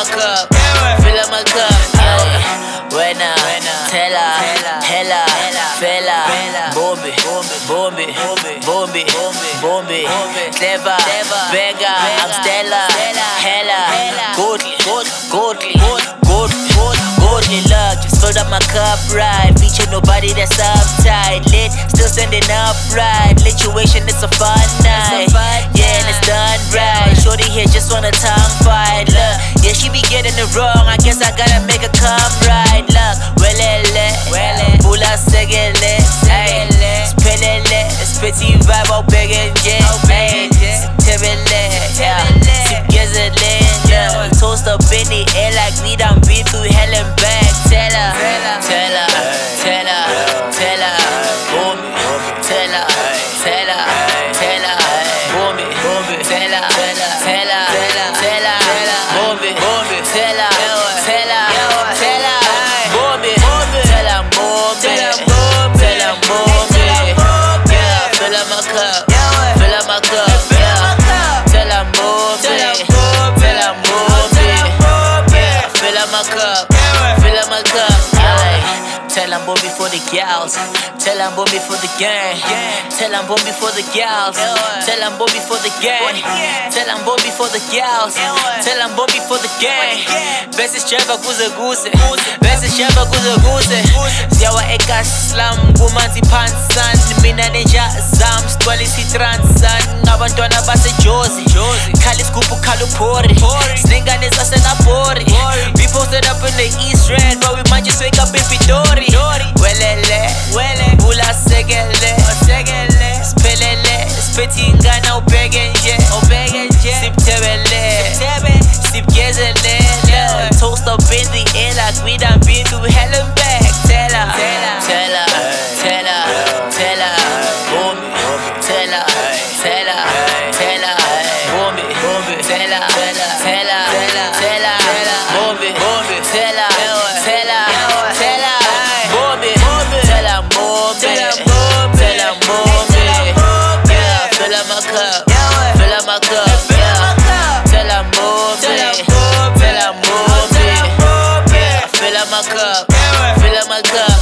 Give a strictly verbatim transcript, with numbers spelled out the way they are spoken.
cup, fill up my cup. Buena, tela, hella, fella, bombi, bombi, bombi, bombi, clever, Vega, I'm Stella, hella, goodly, goodly, goodly, goodly luck. Just filled up my cup right, feature nobody that's uptight, lit, still sending up right. Lituation, it's a fun night, yeah, and it's done right. Shorty here just wanna tongue fight, look, yeah, she be getting it wrong. I guess I gotta make her come right. Look, welele, pula segele, ay, spelele, spitty vibe, oh big and jet, ay, siptebele, yeah, sipgezele, yeah. Toast up in the air like we done been through hell and back. Tell her, tell her, tell her, tell her, boom, tell her, tell her, tell her, boom, tell her, tell her, tell her, boom, tell her, tell her, tell her, boom, tell her, boom, tell her, boom, yeah, fill up my cup, fill up my cup, yeah, tell her, boom, tell her, boom, yeah, fill up my cup, fill up my cup, aye. Tell them boom before the gals, tell them boom before the gang, tell them boom before the gals, tell them boom before the gang, tell them boom before the gals, tell them boom before the gang. Best cheva kuze guse, best cheva kuze guse. Ziyawa eka slam, kumanzi pansan, mina ninja zam, stwali si transan, abantwana base Jozi, Khalis kupu kalupori, slingane zase napori. We posted up in the East End, but we might just wake up in Pitori. Welele, pula segele, spelele, spitty ngana ubege nje, siptebele, sipgezele. Toast up in the air like we done been through hell and back. Tell her, tell her, tell her, tell her, boom, tell her, tell her, tell her, boom, tell her, tell her, tell her, boom, tell her, tell her, tell her, boom, tell her, boom, tell her, boom, yeah, fill up my cup, fill up my cup, yeah, tell her, boom, tell her, boom, yeah, fill up my cup, fill up my cup.